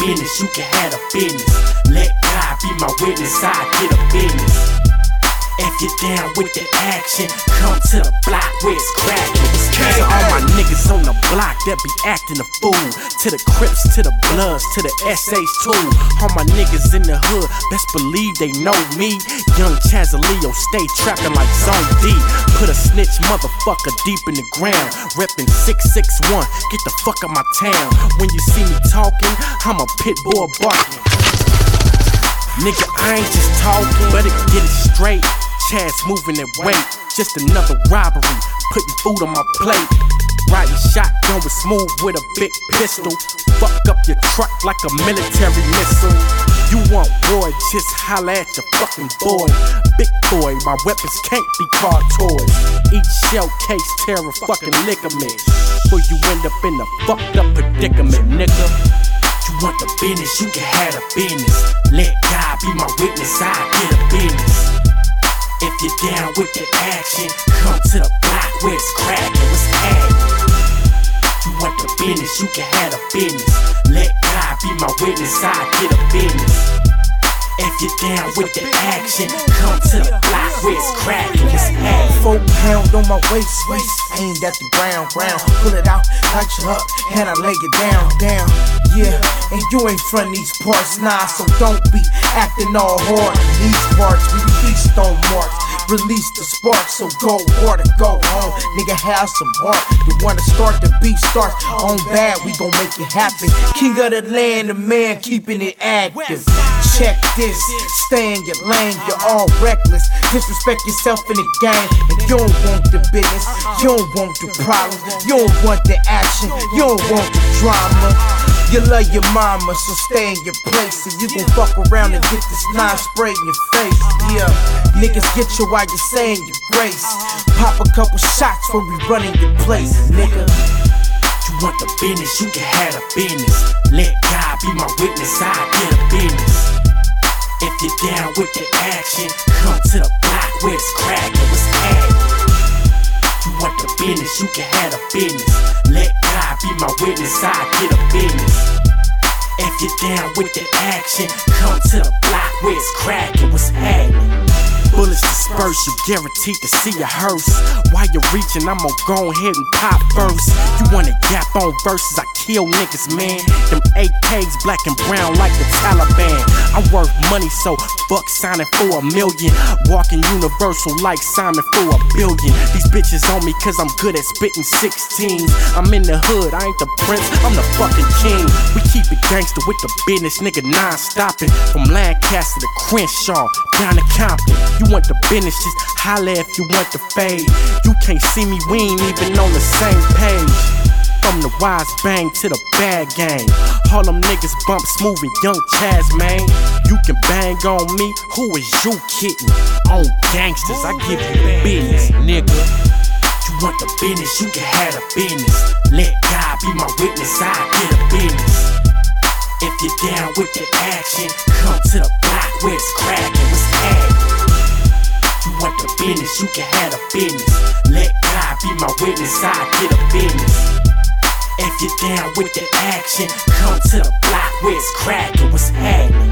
business, you can have the business. Let God be my witness, I get a business. If you're down with the action, come to the block where it's crackin'. To all my niggas on the block that be acting a fool. To the Crips, to the Bloods, to the SAs too. All my niggas in the hood, best believe they know me. Young Chazaleo, stay trapping like Zone D. Put a snitch motherfucker deep in the ground. Reppin' 661, get the fuck out my town. When you see me talking, I'm a pit bull barking. Nigga, I ain't just talking, better get it straight. Chaz moving that weight, just another robbery, putting food on my plate. Riding shotgun with Smooth with a big pistol. Fuck up your truck like a military missile. You want war, just holla at your fucking boy. Big boy, my weapons can't be called toys. Each shell case tear a fucking ligament, or you end up in a fucked up predicament, nigga. You want the business, you can have the business. Let God be my witness, I get a business. If you're down with the action, come to the block where it's crackin', what's happening? You want the business, you can have the business. Let God be my witness, I get a business. If you're down with the action, come to the block where it's crackin', what's happening? 4 pound on my waist, aimed at the ground. Pull it out, light you up, and I lay it down. Yeah, and you ain't from these parts, nah, so don't be acting all hard in these parts. We feast on marks, release the spark, so go hard or go home. Nigga, have some heart. You wanna start, the beat starts on bad, we gon' make it happen. King of the land, the man keeping it active. Check this, stay in your lane, you're all reckless. Disrespect yourself in the game, and you don't want the business, you don't want the problems, you don't want the action, you don't want the drama. You love your mama, so stay in your place. And you gon' fuck around and get this 9 spray in your face. Yeah, niggas get you while you're saying your grace. Pop a couple shots when we running your place, nigga. You want the business, you can have the business. Let God be my witness, I get a business. If you're down with the action, come to the block where it's crackin', what's happening? You want the business, you can have the business. Let God be my witness, I get a business. If you're down with the action, come to the block where it's crackin', what's happening? Bullets disperse, you guaranteed to see a hearse. While you're reaching, I'm gon' go ahead and pop first. You wanna gap on verses, I kill niggas, man. Them AKs black and brown like the Taliban. I'm worth money, so fuck signing for $1 million. Walking universal like Simon for $1 billion. These bitches on me cause I'm good at spitting 16s. I'm in the hood, I ain't the prince, I'm the fucking king. We keep it gangster with the business, nigga, non-stopping. From Lancaster to Crenshaw, down to Compton. You want the business, just holla if you want the fade. You can't see me, we ain't even on the same page. From the wise bang to the bad gang, all them niggas bump Smooth and Young Chaz, man. You can bang on me, who is you kidding? On gangsters, I give you the business, nigga. You want the business, you can have the business. Let God be my witness, I get a business. If you're down with the action, come to the block where it's crackin', what's happening? You want the business, you can have the business. Let God be my witness, I get a business. If you're down with the action, come to the block where it's crackin', what's happening?